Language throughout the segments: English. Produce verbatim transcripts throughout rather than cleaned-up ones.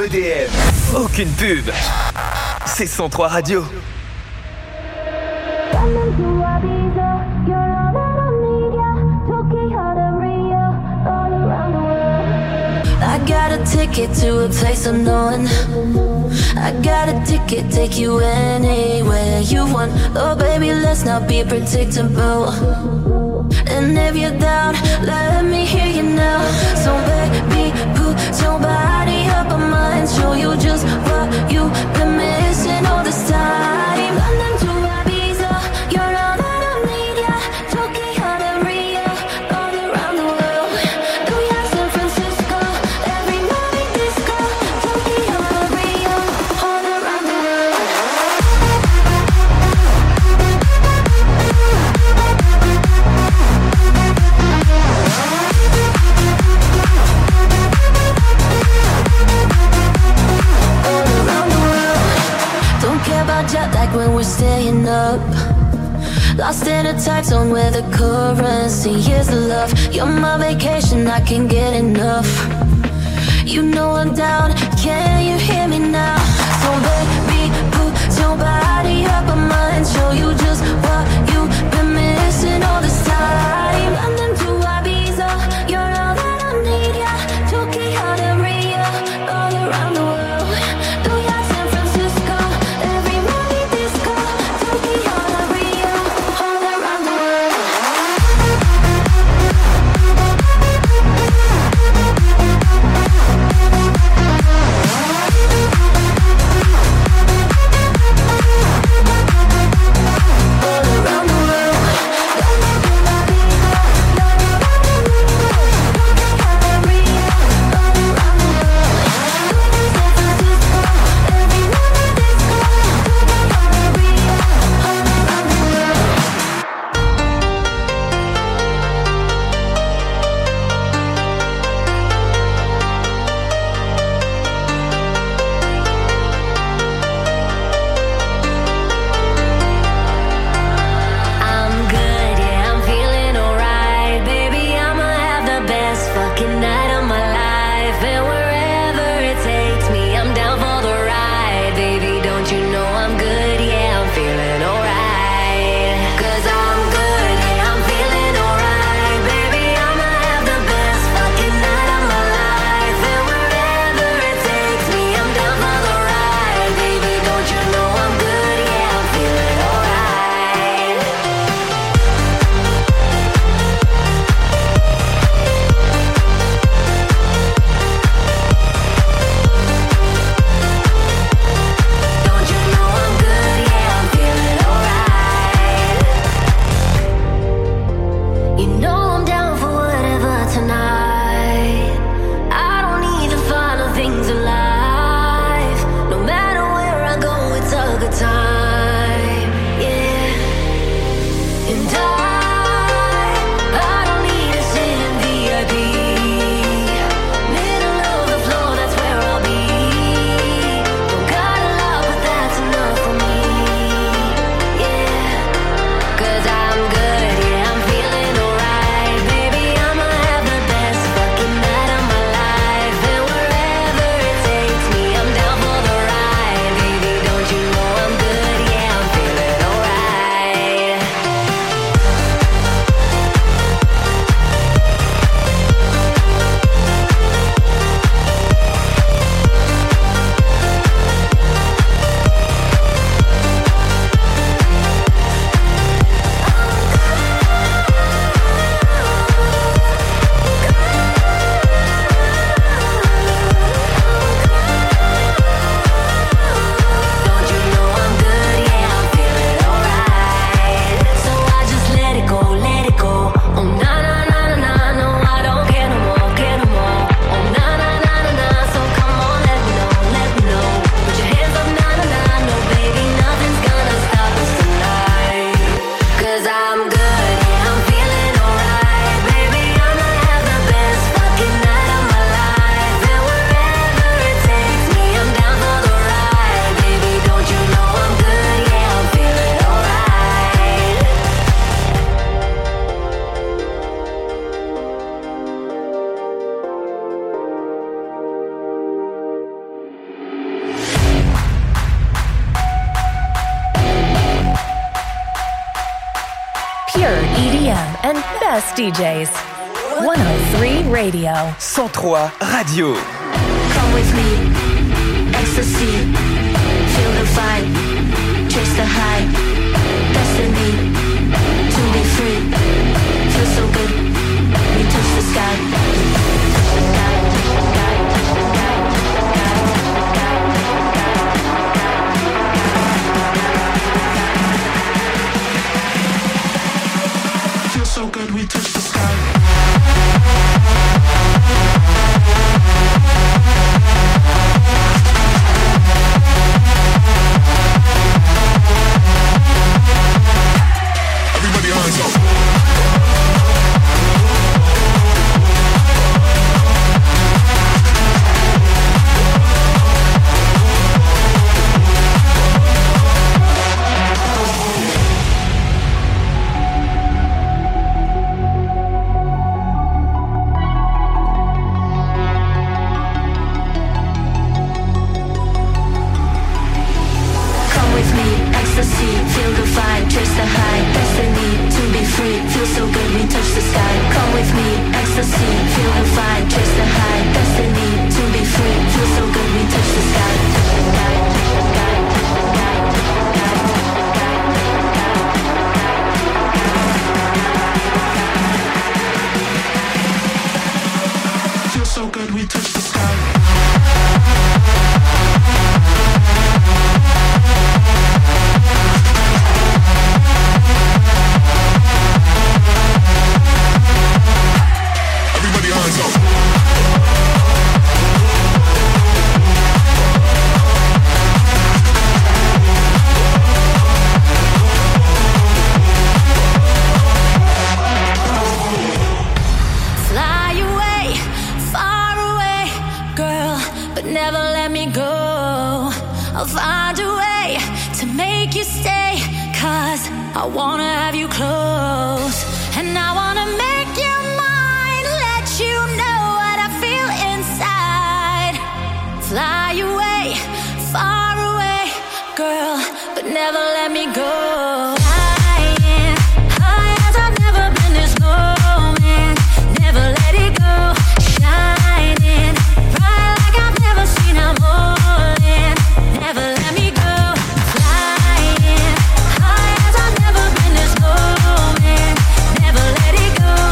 E D M. Aucune pub. C'est cent trois Radio. I got a ticket to a place unknown. I got a ticket, take you anywhere you want. Oh baby, let's not be predictable. And if you're down, let me hear you now. So baby, put your body up on mine. Show you just what you've been missing all this time. London to Ibiza, you're all that I need, yeah. Tokyo to Rio, all around the world. New York, San Francisco, every night disco. Tokyo to Rio, all around the world. Jet lag when we're staying up. Lost in a time zone where the currency is love. You're my vacation, I can't get enough. You know I'm down, can you hear me now? So baby, put your body up on mine. Show you just what you've been missing all this time. London to Ibiza, you're all that I need, yeah. Tokyo to Rio, all around the world. New York, San Francisco, every night disco. Tokyo to Rio, all around the world. All Pure E D M and best D Js. one oh three Radio. cent trois Radio. Come with me, ecstasy, feel the vibe, chase the high, destiny, to be free, feel so good, we touch the sky. Feel so good, we touch the sky. Everybody hands up. Never let it go.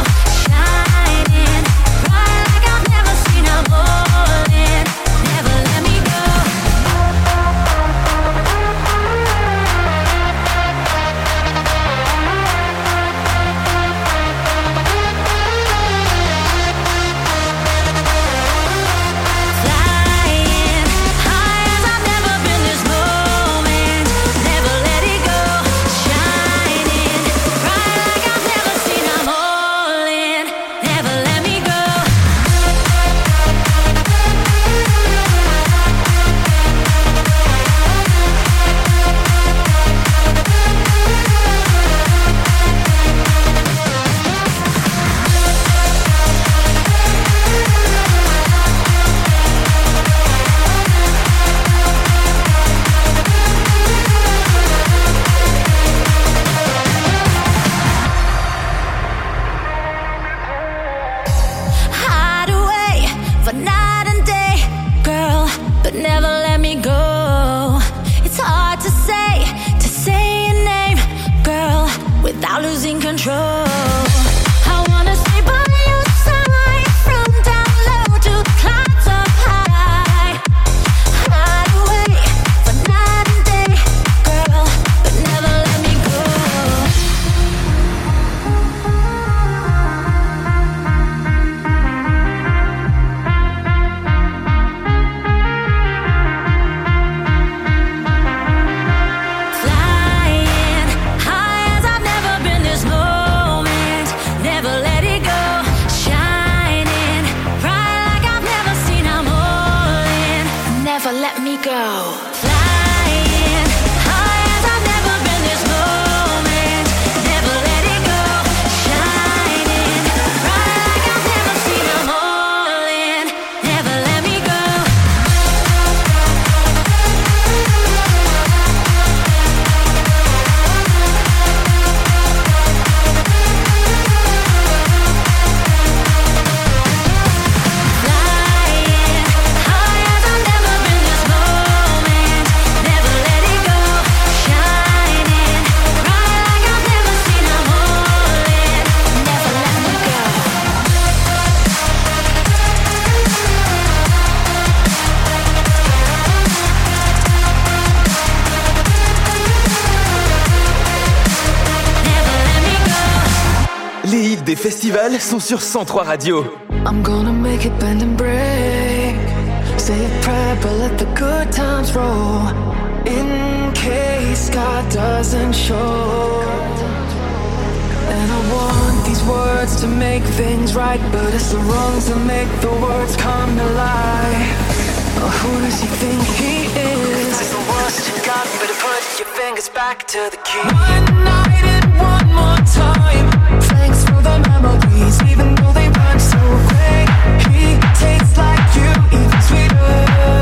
meilleurs des festivals sont sur cent trois Radio. I'm gonna make it bend and break. Say a prayer but let the good times roll. In case God doesn't show. And I want these words to make things right, but it's the wrongs that make the words come to life. Oh, who does he think he is? That's the worst you got, better put your fingers back to the key. One night and one more time. Thanks for the memories, even though they weren't so great. He tastes like you, even sweeter.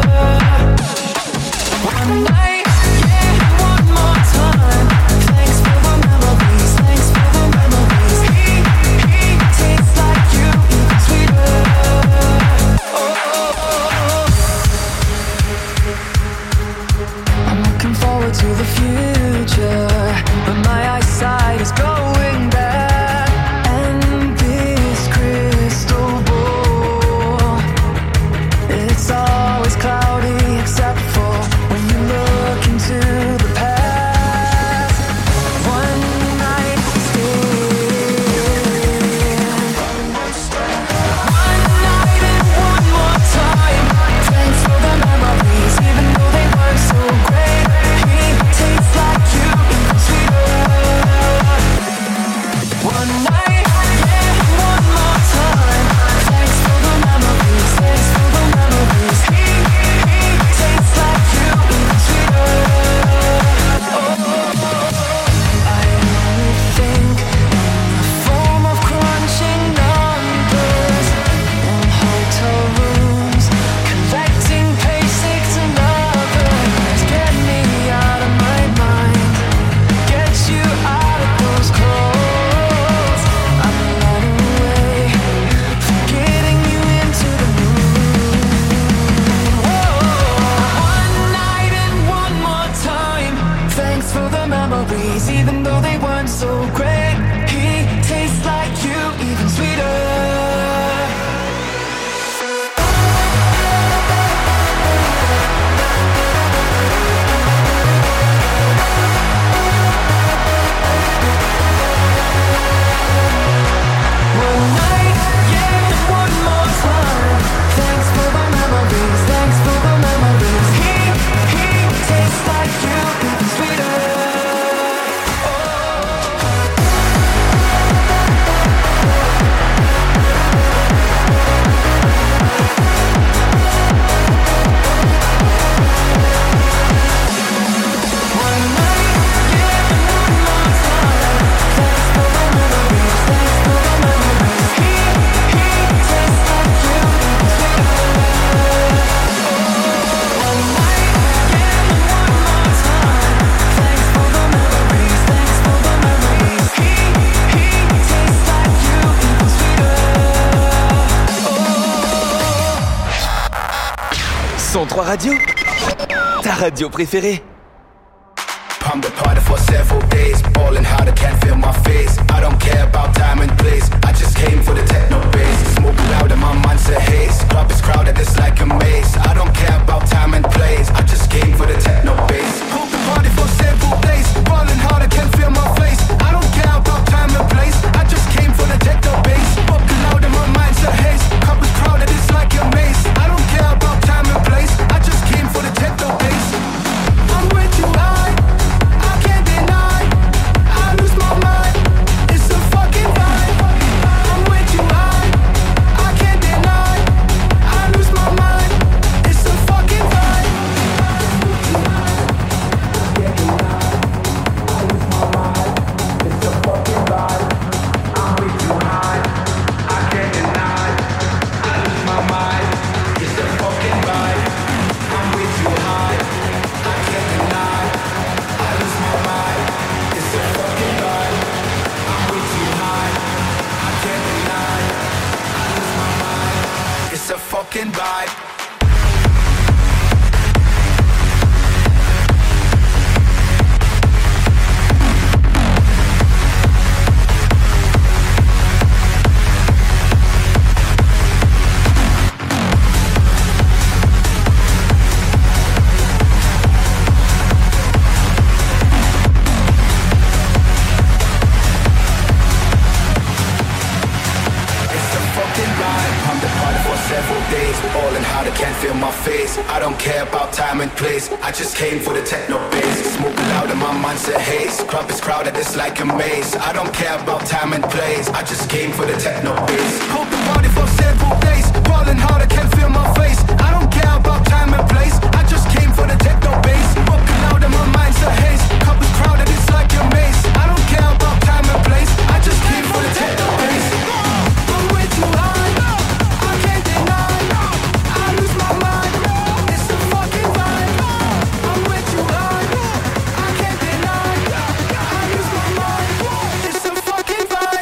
One night, yeah, one more time. Thanks for the memories, thanks for the memories. He, he tastes like you, even sweeter. Oh, oh, oh, oh. I'm looking forward to the future, but my eyesight is going back. And this crystal ball, it's always cloudy except for when you look into the past. One night stand. One night and one more time. Thanks for the memories, even though they weren't so great. He tastes like you, even sweeter. One night, yeah, one more time. Thanks for the memories, thanks for the memories. He, he tastes like you, even sweeter. Oh, oh, oh. I only think in the form of crunching numbers in hotel rooms, collecting basics and others. Get me out of my mind, get you out of those clothes. I'm running away, getting you into the mood. Whoa. One night and one more time. Thanks for the memories, even though they weren't so great. He tastes like you, even sweeter. One night, yeah, one more time. Thanks for the memories, thanks for the memories. He, he tastes like you, even sweeter. One night, yeah, one more time. Thanks for the memories, thanks for the memories. He, he tastes like you, even sweeter. One night, yeah, one more time. Thanks for the memories, thanks for the memories. He, he tastes like you, even sweeter. cent trois Radio, ta radio préférée. Pump the party for several days, ballin' hard, I can't feel my face. I don't care about time and place, I just came for the techno bass. Smoke loud and my mind's a haze, club is crowded, it's like a maze. I don't care about time and place, I just came for the techno bass. Pump the party for several days, ballin' hard, I can't feel my face. I don't care about time and place, I just came for the techno bass. Smoke loud and my mind's a haze, club is crowded, it's like a maze. I don't care about time and place, I just came for the techno bass. I'm way too high, I can't deny, I lose my mind. Ballin' hard, I can't feel my face. I don't care about time and place. I just came for the techno bass. Smoking loud and my mind's a haze. Club is crowded, it's like a maze. I don't care about time and place. I just came for the techno bass. Hope the party for several days. Ballin' hard, I can't feel my face. I don't care about time and place. I just came for the techno bass. Smoking loud and my mind's a haze. Club is crowded, it's like a maze. I don't care about time and place. I just came for the techno bass. I'm way too high. I can't deny. I lose my mind. It's a fucking vibe. I'm way too high. I can't deny. I lose my mind. It's a fucking vibe.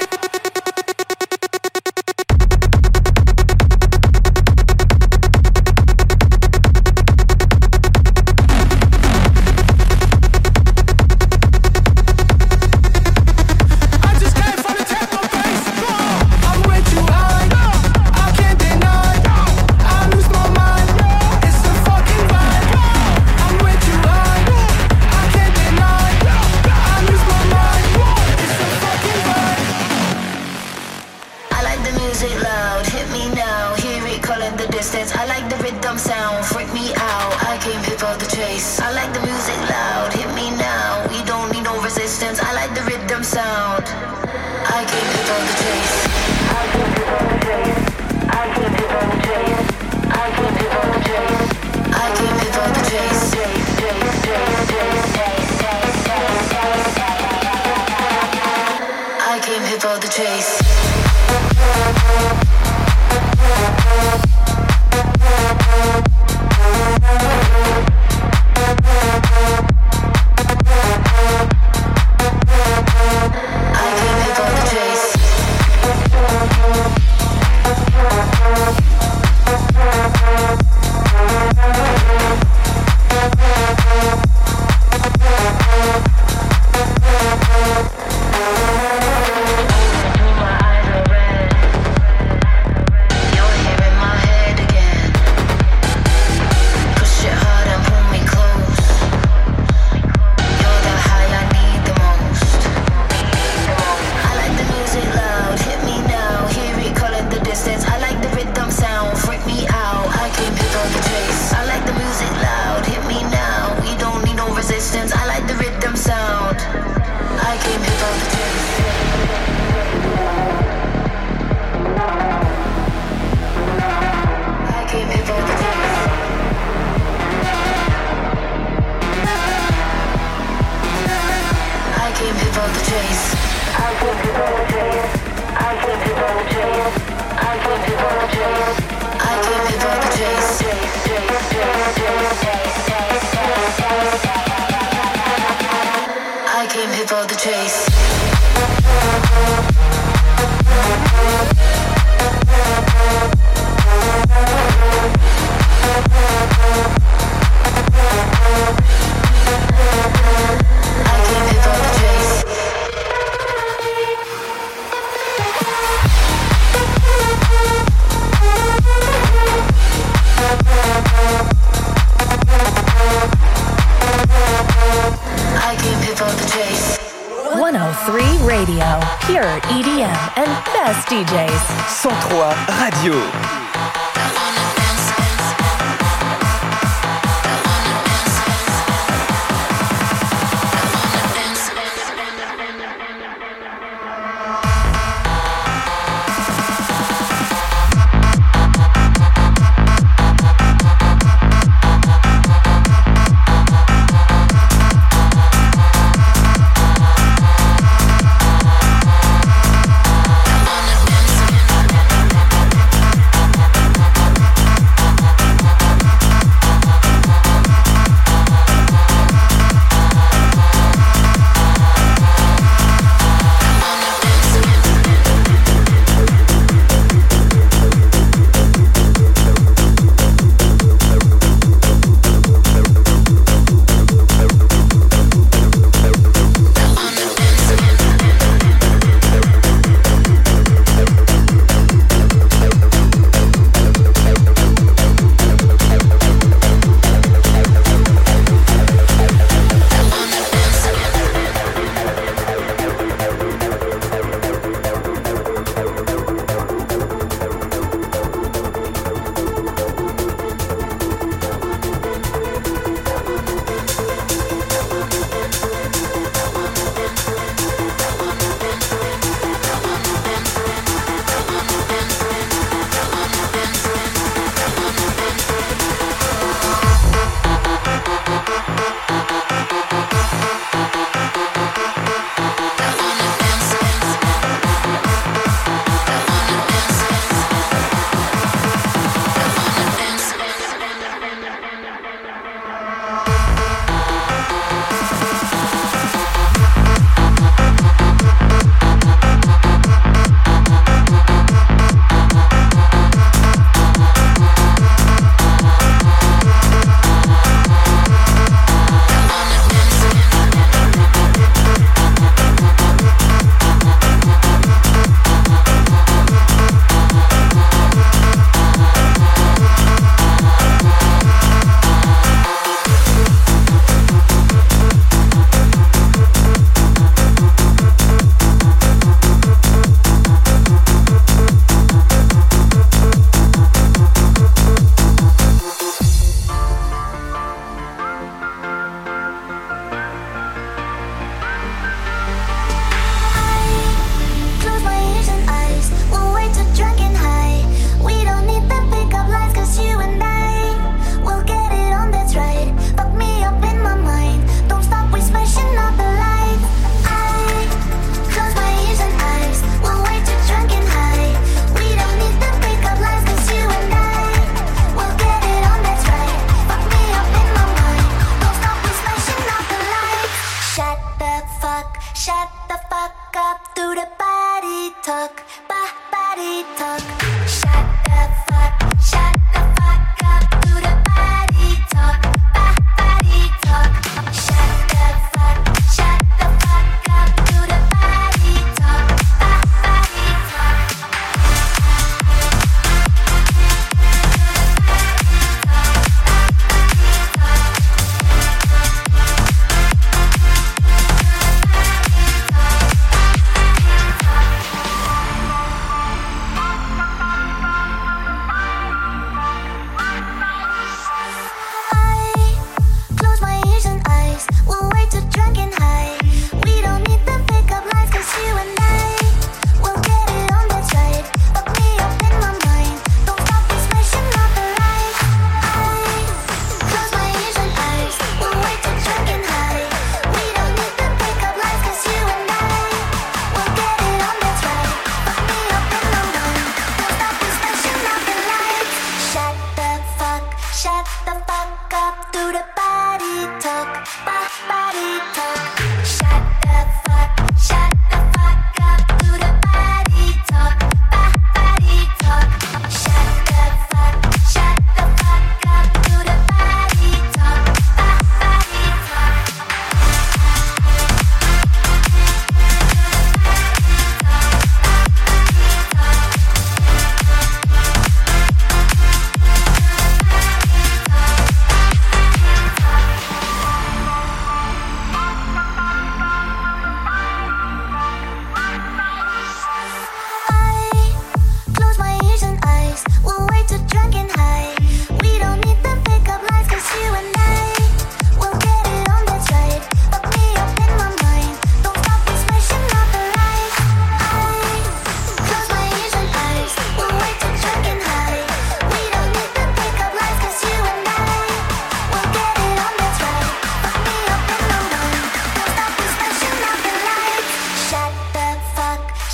one oh three Radio, pure E D M and best D Js. cent trois Radio.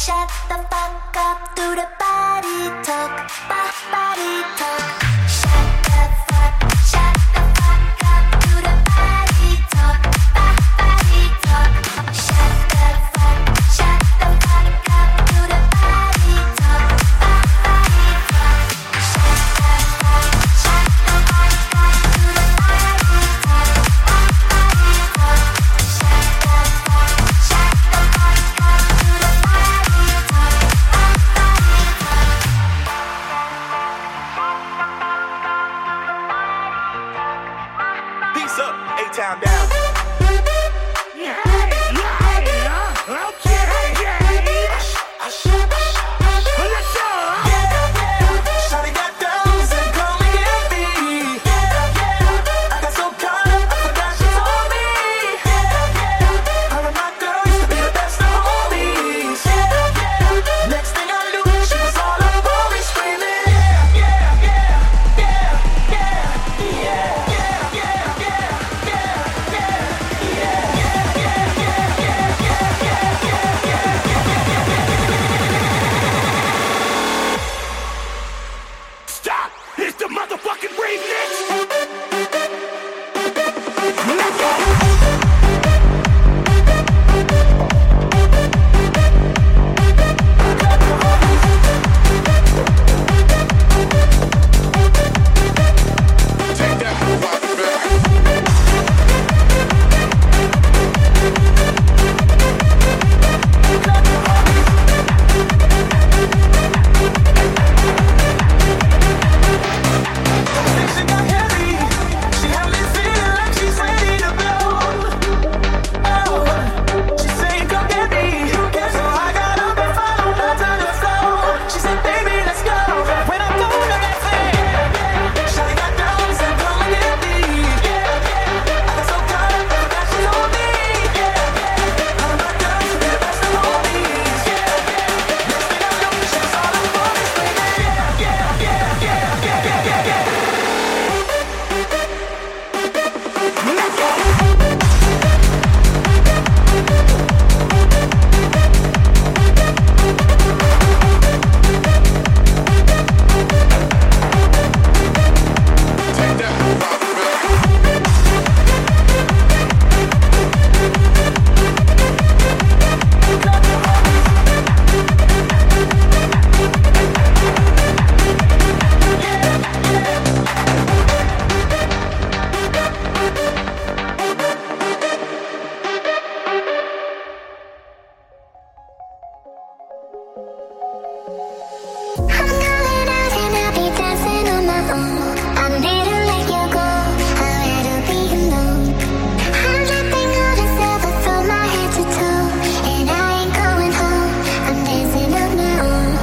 Shut the fuck up, do the body talk, ba- body talk. Shut the fuck, shut the fuck up, do the body talk, ba- body talk. Shut the fuck, shut the fuck up, do the body talk, ba- body talk. Shut the fuck, shut the fuck up, do the body talk, ba- body talk. Shut the fuck, shut the fuck up, do the body talk, ba- body talk. Peace up, A-Town down. Shawty got those and come and get me. I got so caught up, I forgot she told me. Her and my girl used to be the best of homies. Next thing I knew, she was all up on me screaming. Yeah, yeah, yeah, yeah, yeah, yeah, yeah, yeah, yeah, Stop! It's the motherfucking remix! Take that motherfucker back. she got heavy. She had me feeling like she's ready to blow. Oh, she saying come get me. So I got up and followed her to the floor. She said, baby, let's go. When I'm going to that thing, Shawty got those and come and get me. I got so caught up, I forgot she told me. Her and my girl used to be the best of homies. Next thing I knew, she was all up on me screaming. Yeah, yeah, yeah, yeah, yeah, yeah, yeah. Take that motherfucker back. I'm calling out and I'll be dancing on my own. I need to let you go. I'd rather be alone. I'm dripping on the silver from my head to toe, and I ain't going home. I'm dancing on my own.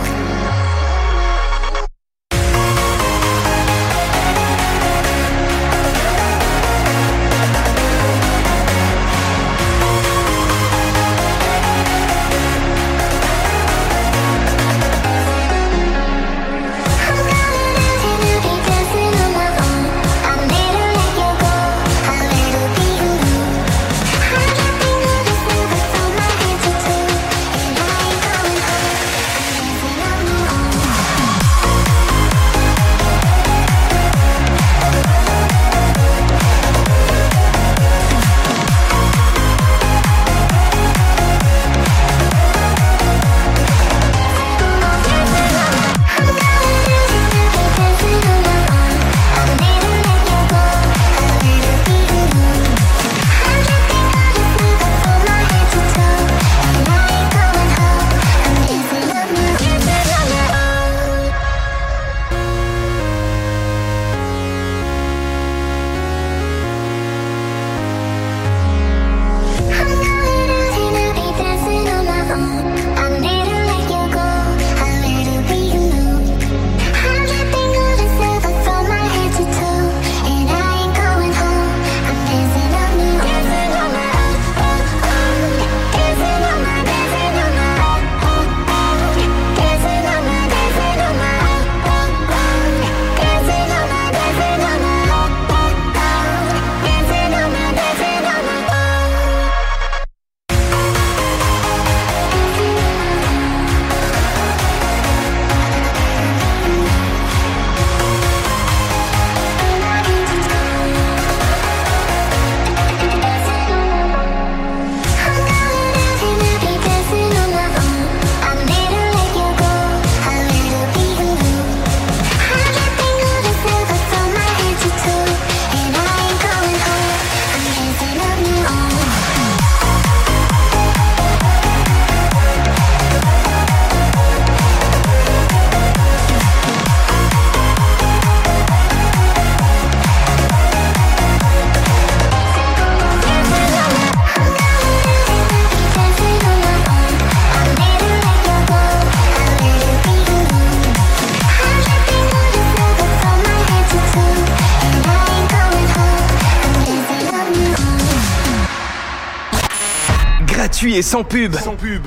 gratuit et sans pub. Sans pub.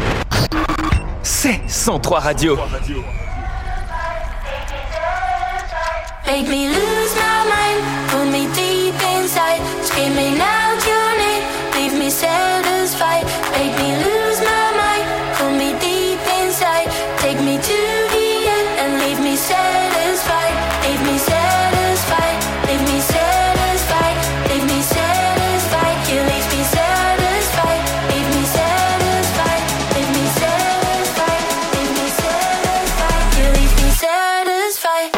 C'est cent trois Radio. Make me lose my mind, pull me deep inside, screaming out your name, leave me satisfied. Make me lose my mind, pull me deep inside, take me to the end and leave me satisfied. Leave me satisfied, leave me satisfied, leave me satisfied. You leave me satisfied, leave me satisfied, leave me satisfied, leave me satisfied. You leave me satisfied.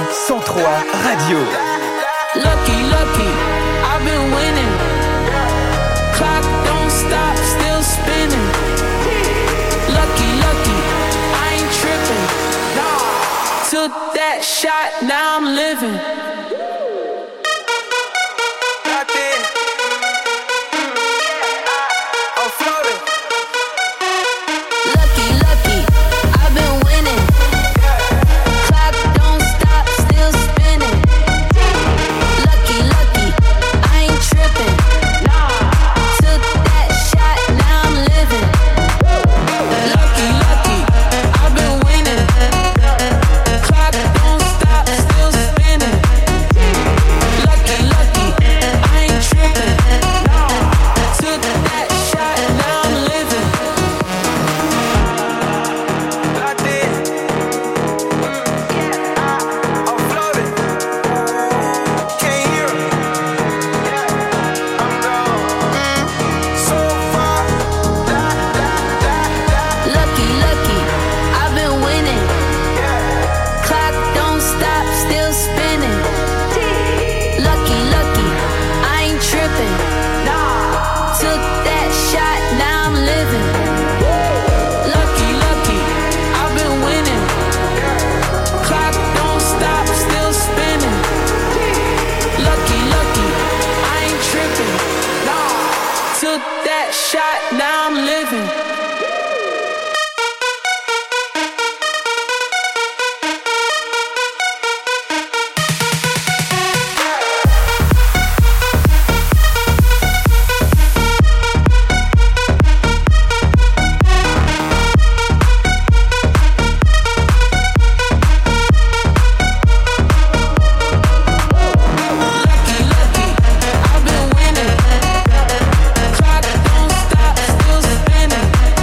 cent trois Radio. Lucky, lucky, I've been winning. Clock don't stop, still spinning. Lucky, lucky, I ain't tripping. Took that shot, now I'm living. Clock don't stop, still spinning.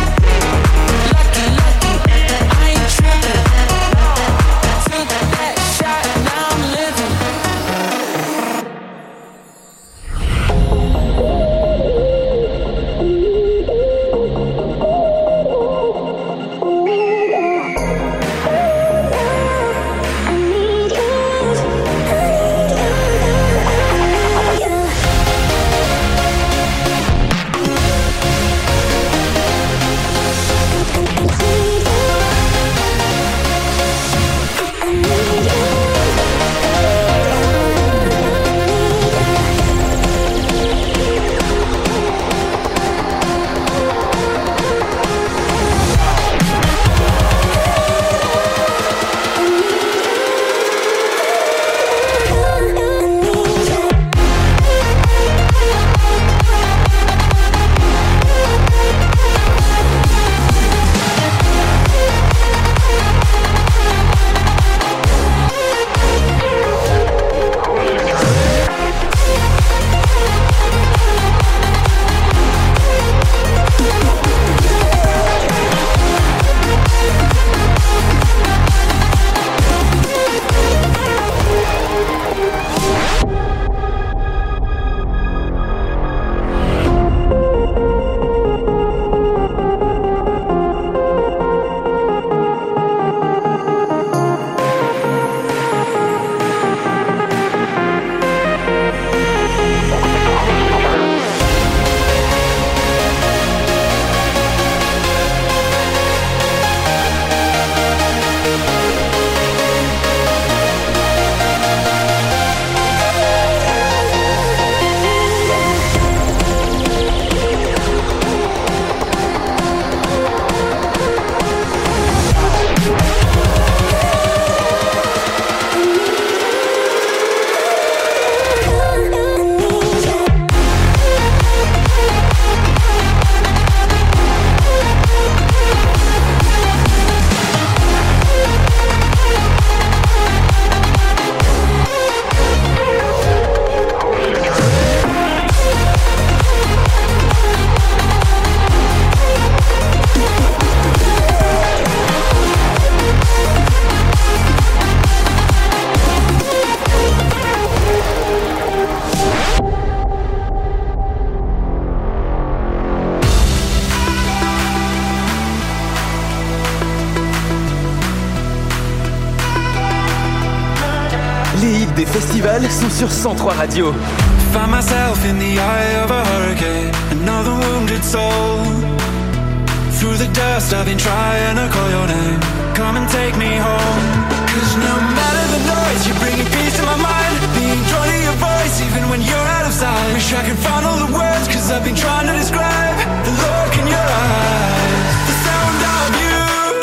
festivals sont sur cent trois Radio. Find myself in the eye of a hurricane, another wounded soul. Through the dust I've been trying to call your name. Come and take me home. Cause no matter the noise, you're bringing peace to my mind. Being drawn to your voice even when you're out of sight. Wish I could find all the words, cause I've been trying to describe the look in your eyes, the sound of you.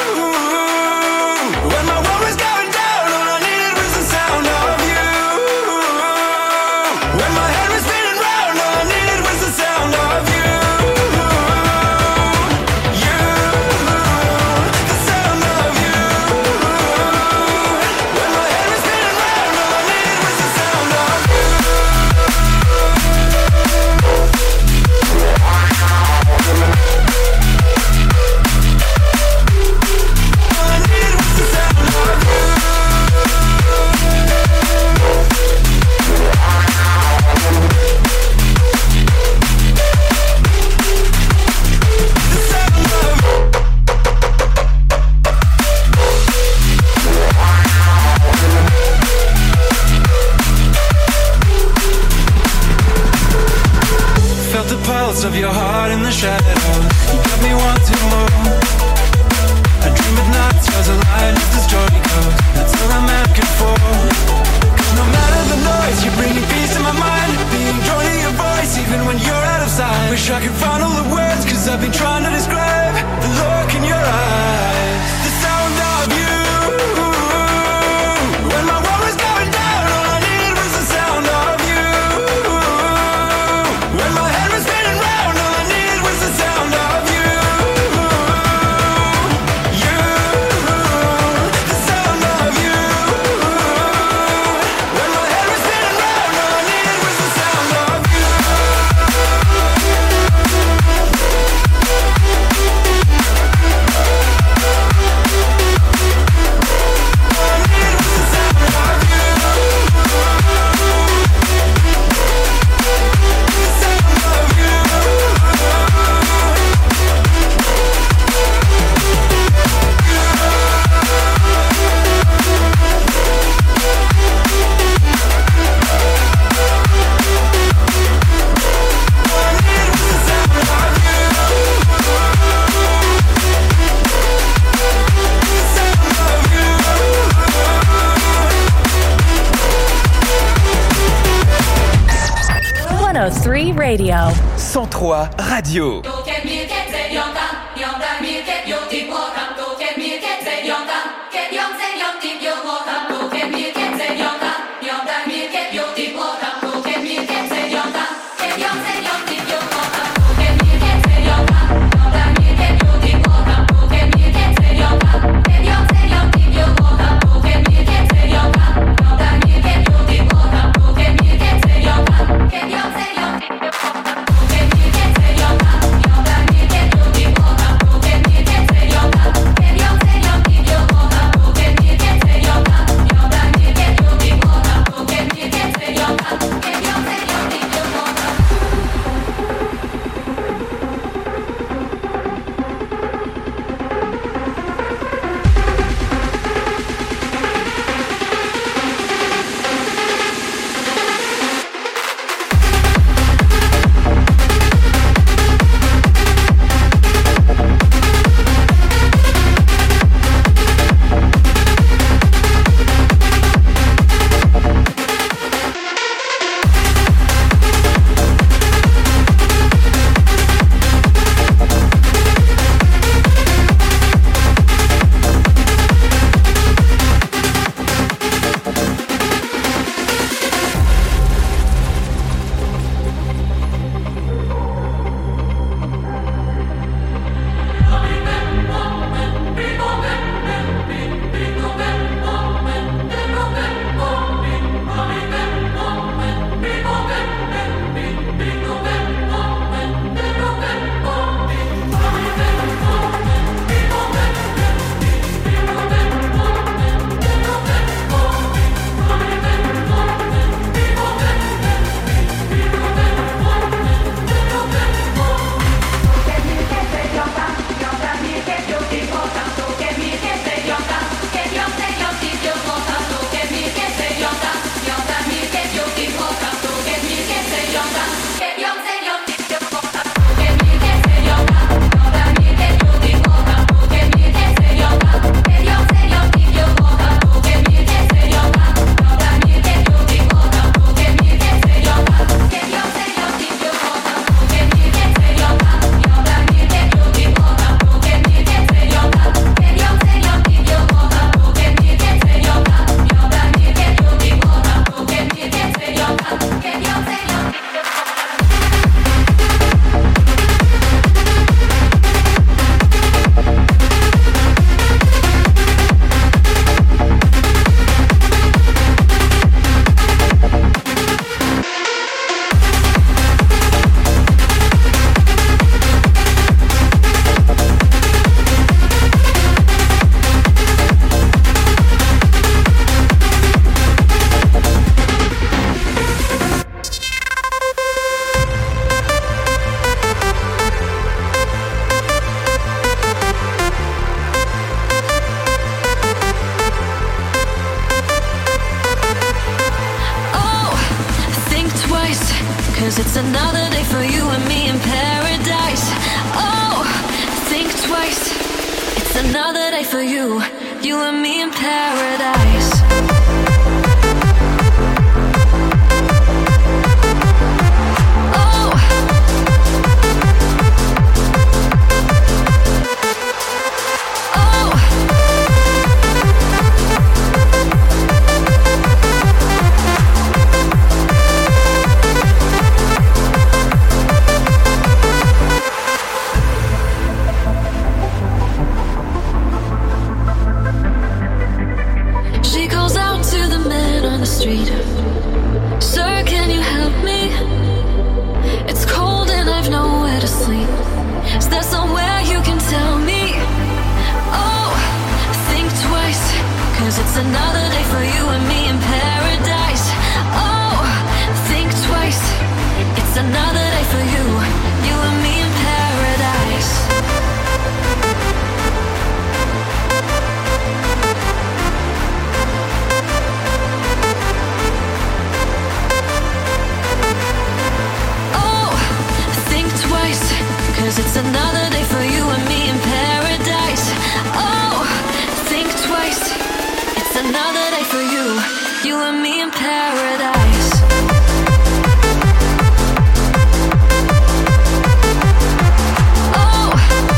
When my world was going down, all I needed was the sound of you. When my head was spinning round, all I needed was the sound of you. Of your heart in the shadows, you got me wanting more. I dream at night, stars align as the story goes. That's all I'm asking for. Cause no matter the noise, you're bringing peace to my mind. Being drawn to your voice even when you're out of sight. Wish I could find all the words, cause I've been trying to describe the look in your eyes, the sound of you. When my world was going down, all I needed was the sound of you. When my head was spinning round, all I needed was the sound of you. You, the sound of you. When my head was spinning round, all I needed was the sound of you. one oh three Radio. cent trois Radio. Get another day for you, you and me in paradise. Street. Sir, can you help me? It's cold and I've nowhere to sleep. Is there somewhere you can tell me? Oh, think twice, cause it's another day for you and me in paradise. Oh, think twice, it's another day for you, you and me in paradise. Cause it's another day for you and me in paradise. Oh, think twice. It's another day for you, you and me in paradise. Oh,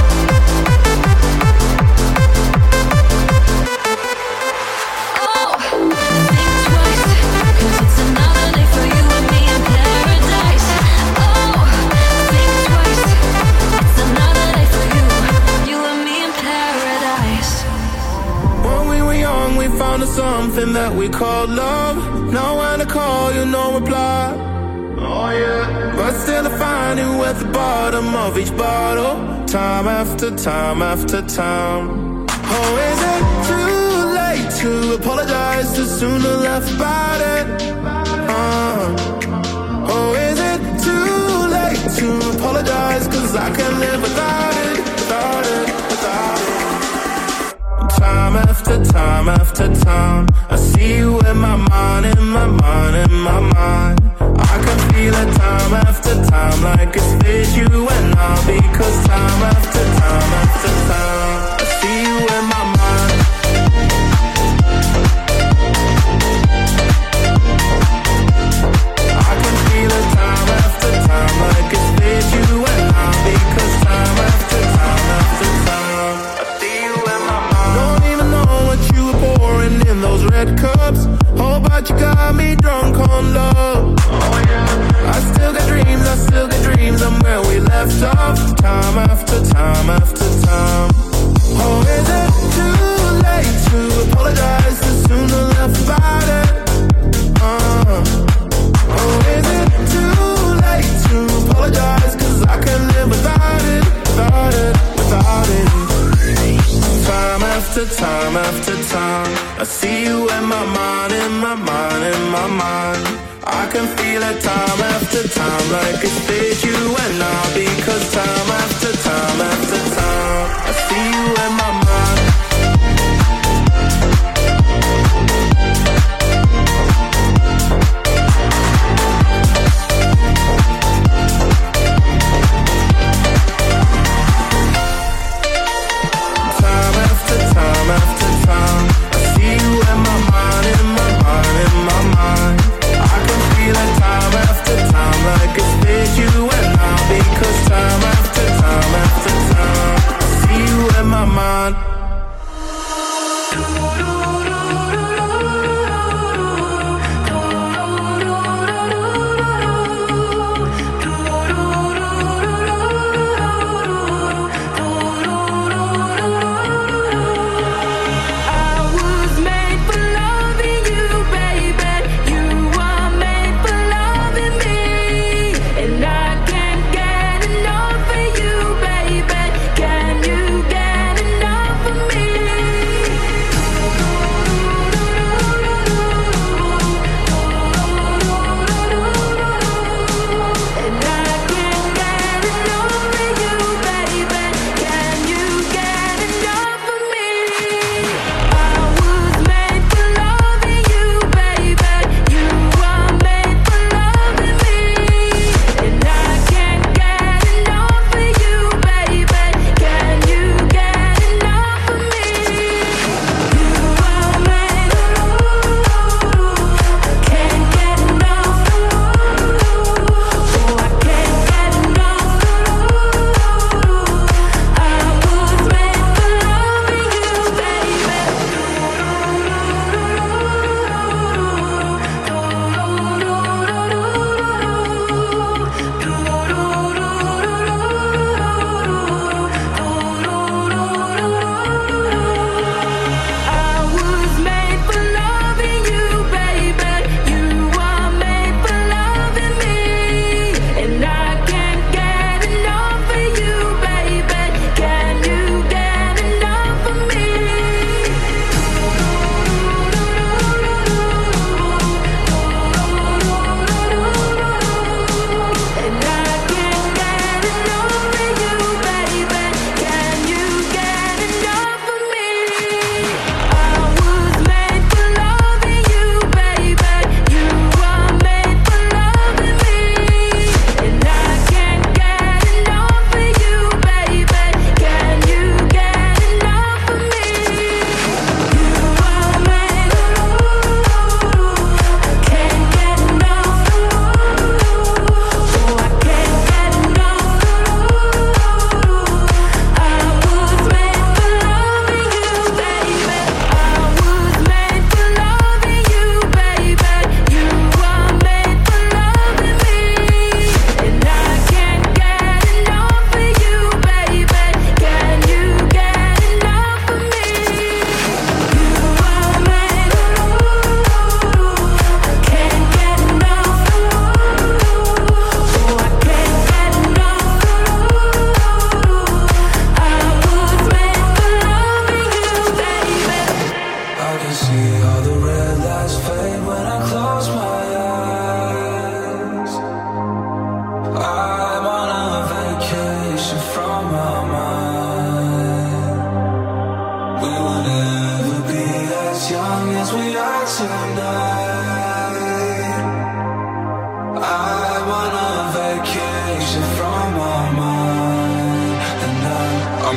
oh, think twice. Cause it's another day for you and me in paradise. Oh, think twice. Another day for you, you and me in paradise. When we were young, we found something that we called love. Now when I call, you no reply. Oh yeah. But still I find you at the bottom of each bottle, time after time after time. Oh, is it too late to apologize too soon to laugh about it? Uh, oh, is it too late to apologize? Cause I can't live without it, without it, without it. Time after time after time, I see you in my mind, in my mind, in my mind. I can feel it time after time, like it's fit you and I. Because time after time after time, I see you in my mind. I can feel it time after time, like it's fit you and I. Because time after time after time, I see you in my mind. Don't even know what you were pouring in those red cups. Oh, but you got me drunk on love. Oh yeah. I still got dreams, I still got dreams. I'm where we left off, time after time after time. Oh, is it too late to apologize too soon to laugh about it? Uh. Oh, is it too late to apologize? Cause I can't live without it, without it, without it. Time after time after time, I see you in my mind, in my mind, in my mind. I can feel it time after time, like it's fit you and I. Because time after time after time, I see you in my mind. Time after time after time, I see you in my mind, in my mind, in my mind. I can feel it time after time, like it's fit you and I.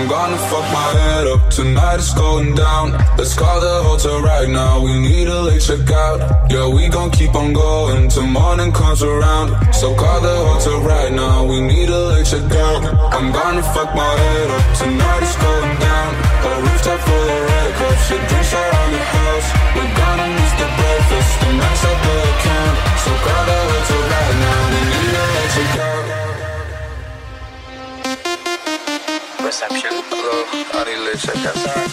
I'm gonna fuck my head up, tonight it's going down. Let's call the hotel right now, we need a late checkout. Yeah, we gon' keep on going till morning comes around. So call the hotel right now, we need a late checkout. I'm gonna fuck my head up, tonight it's going down. A rooftop full of red cups, shit drinks around the house. We're gonna miss the breakfast, the max up the account. So call the hotel right now, we need a late checkout. Reception. Hello, I need a late checkout. Sorry.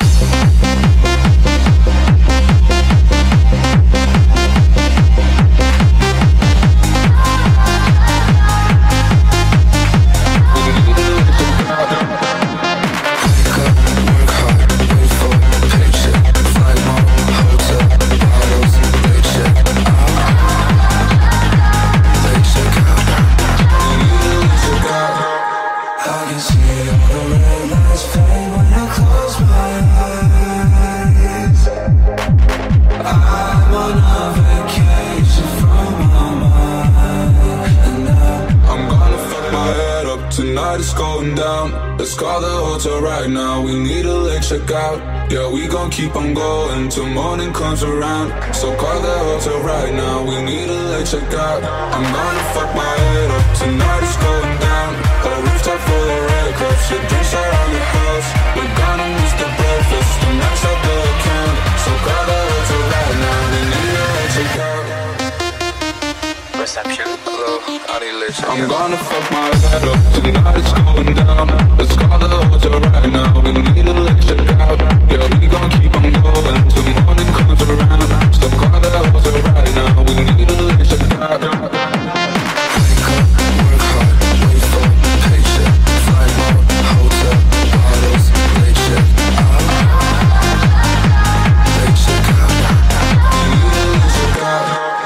Tonight it's going down. Let's call the hotel right now, we need a late checkout. Yeah, we gon' keep on going till morning comes around. So call the hotel right now, we need a late checkout. I'm gonna fuck my head up, tonight it's going down. A rooftop full of red cups, shit drinks around the house. We're gonna miss the breakfast, the max up the account. So call the hotel right now, we need a late checkout. Reception. Hello, I need a late checkout. I'm gonna fuck my head up, tonight it's going down. Let's call the hotel right now, we need a late checkout. Yeah, we gon' keep on going till morning comes around. So call the hotel right now, we need a late checkout. Wake up, work hard, wait for paycheck. Flight mode, hotel, bottles, late check out. Late check out. We need a late check out.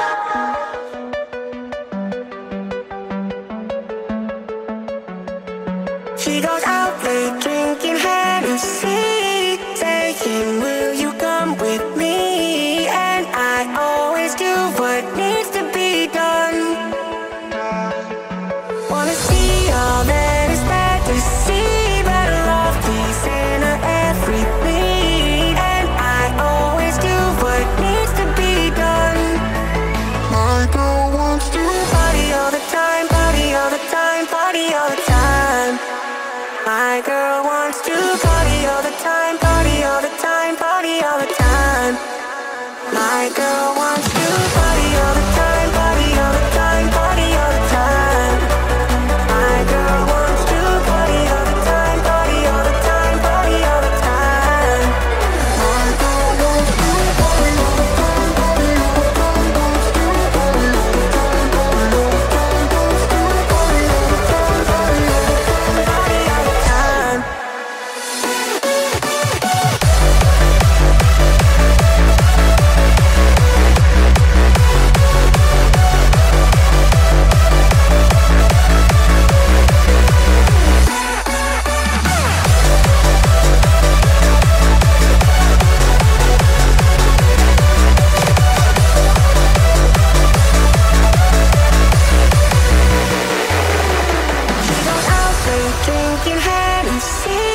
She goes out late drinking Hennessy, saying, will you come with me? And I always do what needs to be done. Wanna see all that is bad to see, but I love peace in her every beat. And I always do what needs to be done. My girl wants to party all the time, party all the time, party all the time. My girl wants to party all the time, party all the time, party all the time. My girl wants to party all the time, party all the time, party all the time. My girl wants to party all the time, party all the time, party all the time. My girl wants to party all the time, party all the time, wants to party all the time, party all the time, wants to party all the time, party all the time, party all the time. She goes out late drinking Hennessy,